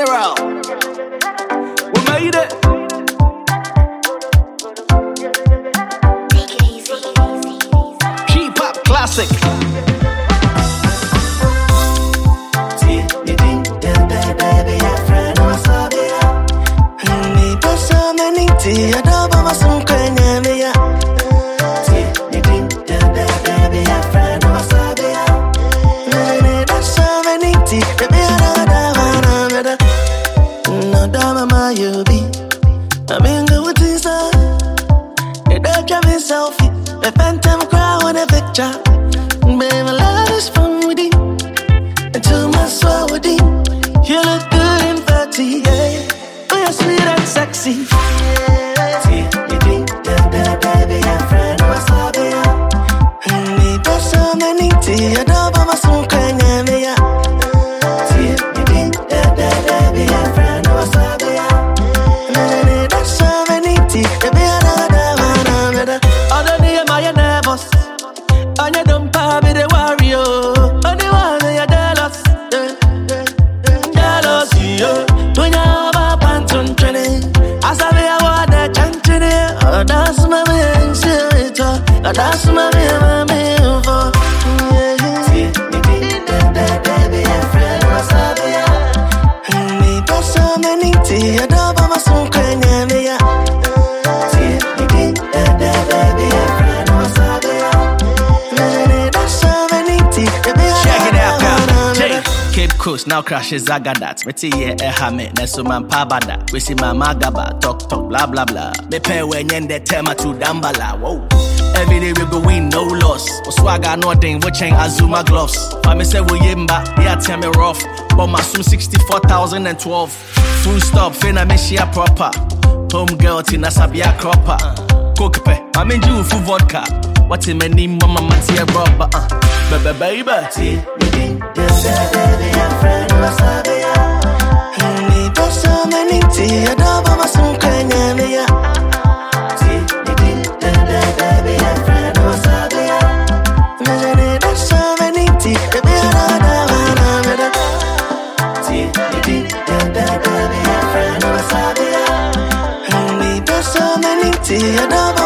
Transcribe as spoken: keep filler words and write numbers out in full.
General. We made it. Take it easy. K-pop classic. Selfie, the phantom crowd on a picture. Baby, my love is from within. Until my soul within. You look good and fatty, yeah. Oh, you're sweet and sexy. Baby, your friend was happy. Need to so many tea. I don't want my son crying, yeah. Baby, your friend was happy. Need to so many tea. Baby, I don't and you don't be the warrior. Only one of you jealous, jealous, yeah. When you have a pantun training, I say I want that chantini. Oh, that's my man, say it. Oh, that's my man, my man for. Baby, your friend was happy. Me got so many tea. I don't want my son crying, yeah. Baby, your friend was happy. Cape Coast now crashes Zagadat. Me tea ye ehame nesu man pabada. We see my magaba talk talk blah blah blah. Me pay when yende tema to dambala. Whoa. Every day we go win no loss. O swagger nothing we chain Azuma gloves. For me say we yimba yeah tell me rough. But my soon sixty-four thousand twelve. Full stop finna me share proper. Home girl tina sabia cropper. Coke pe I mean you full vodka. What's in my name mama matia rubber uh. Baby baby. Baby, your friend was happy. Need to so many tea. I don't want my son crying, yeah. Baby, your friend was happy. Need to so many tea. Baby, I don't want Baby, your friend was happy. Need to so many tea. I don't